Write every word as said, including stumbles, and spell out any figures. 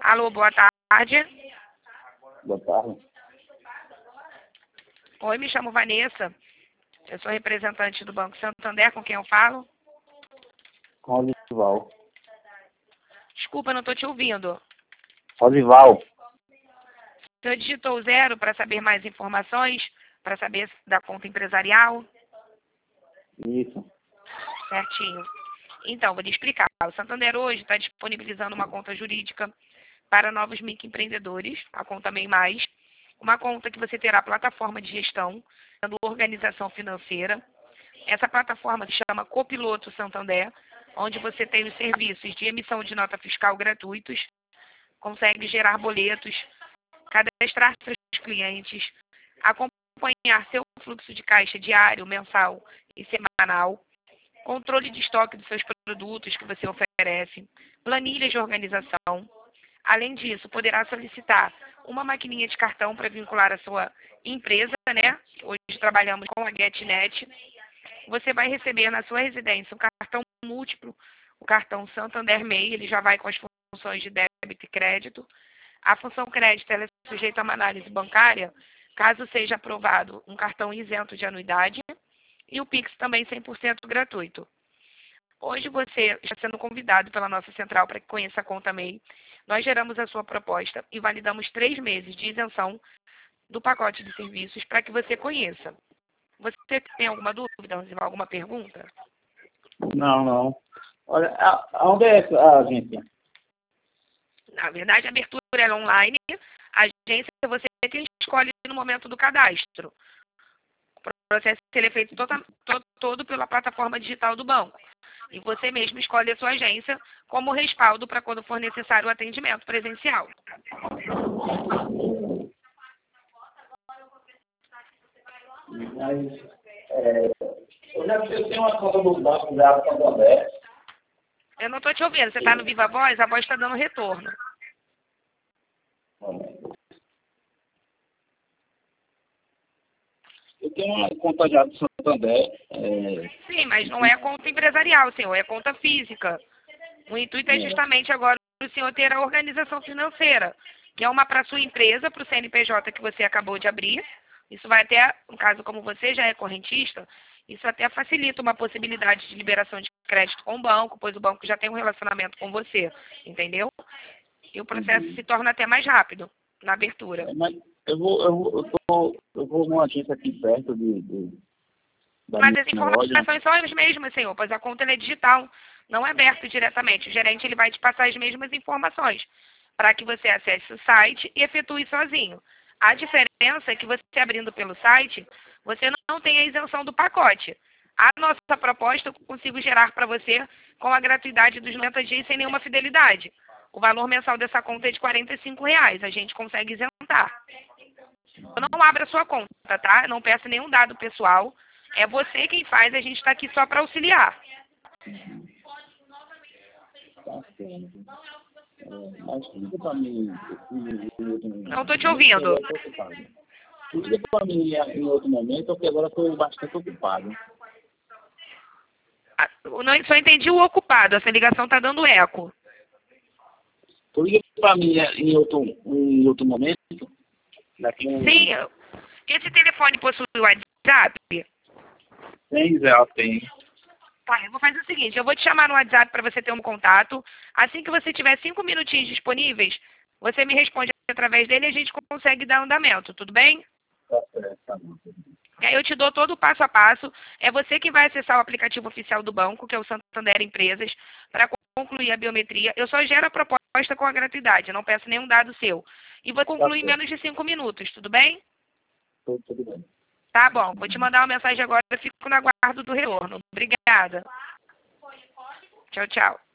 Alô, boa tarde. Boa tarde. Oi, me chamo Vanessa. Eu sou representante do Banco Santander, com quem eu falo? Com Rosival. Desculpa, não estou te ouvindo. Rosival. O senhor digitou zero para saber mais informações, para saber da conta empresarial? Isso. Certinho. Então, vou lhe explicar. O Santander hoje está disponibilizando uma conta jurídica para novos microempreendedores, a conta MEI Mais, uma conta que você terá plataforma de gestão, sendo organização financeira. Essa plataforma se chama Copiloto Santander, onde você tem os serviços de emissão de nota fiscal gratuitos, consegue gerar boletos, cadastrar seus clientes, acompanhar seu fluxo de caixa diário, mensal e semanal, controle de estoque dos seus produtos que você oferece, planilhas de organização. Além disso, poderá solicitar uma maquininha de cartão para vincular a sua empresa, né? Hoje trabalhamos com a GetNet. Você vai receber na sua residência um cartão múltiplo, o cartão Santander MEI, ele já vai com as funções de débito e crédito. A função crédito ela é sujeita a uma análise bancária, caso seja aprovado um cartão isento de anuidade, e o Pix também cem por cento gratuito. Hoje você está sendo convidado pela nossa central para que conheça a conta MEI. Nós geramos a sua proposta e validamos três meses de isenção do pacote de serviços para que você conheça. Você tem alguma dúvida, alguma pergunta? Não, não. Olha, aonde é a agência? Na verdade, a abertura é online. A agência você quem escolhe no momento do cadastro. O processo ele é feito toda, todo, todo pela plataforma digital do banco. E você mesmo escolhe a sua agência como respaldo para quando for necessário o atendimento presencial. Mas, é, eu já eu tenho uma conta do banco já para Santander. Eu não estou te ouvindo. Você está no Viva Voz? A voz está dando retorno. Eu tenho uma conta já do Santander. É... Sim, mas não é conta empresarial, senhor. É conta física. O intuito é justamente agora o senhor ter a organização financeira, que é uma para a sua empresa, para o C N P J que você acabou de abrir. Isso vai até, no caso como você já é correntista, isso até facilita uma possibilidade de liberação de crédito com o banco, pois o banco já tem um relacionamento com você, entendeu? E o processo Uhum. se torna até mais rápido na abertura. É, mas eu vou, eu vou, eu tô, eu vou numa agência aqui perto de, de da Mas minha as loja. informações são as mesmas, senhor, pois a conta ela é digital, não é aberta diretamente. O gerente ele vai te passar as mesmas informações para que você acesse o site e efetue sozinho. A diferença é que você abrindo pelo site, você não tem a isenção do pacote. A nossa proposta eu consigo gerar para você com a gratuidade dos noventa dias sem nenhuma fidelidade. O valor mensal dessa conta é de quarenta e cinco reais. A gente consegue isentar. Eu não abro a sua conta, tá? Eu não peço nenhum dado pessoal. É você quem faz, a gente está aqui só para auxiliar. Tá certo. É, mas liga para mim. Não estou te ouvindo. Liga para mim em outro momento, porque agora estou bastante ocupado. Não, só entendi o ocupado. Essa ligação está dando eco. Tu liga para mim em outro, em outro momento? Daqui um... Sim. Esse telefone possui o WhatsApp? Tem, Zé, tem. Tá, eu vou fazer o seguinte, eu vou te chamar no WhatsApp para você ter um contato. Assim que você tiver cinco minutinhos disponíveis, você me responde através dele e a gente consegue dar andamento, tudo bem? Tá certo, tá bom. E aí eu te dou todo o passo a passo. É você que vai acessar o aplicativo oficial do banco, que é o Santander Empresas, para concluir a biometria. Eu só gero a proposta com a gratuidade, eu não peço nenhum dado seu. E vou concluir em menos de cinco minutos, tudo bem? Tudo, tudo bem. Tá bom, vou te mandar uma mensagem agora, eu fico no aguardo do retorno. Obrigada. Tchau, tchau.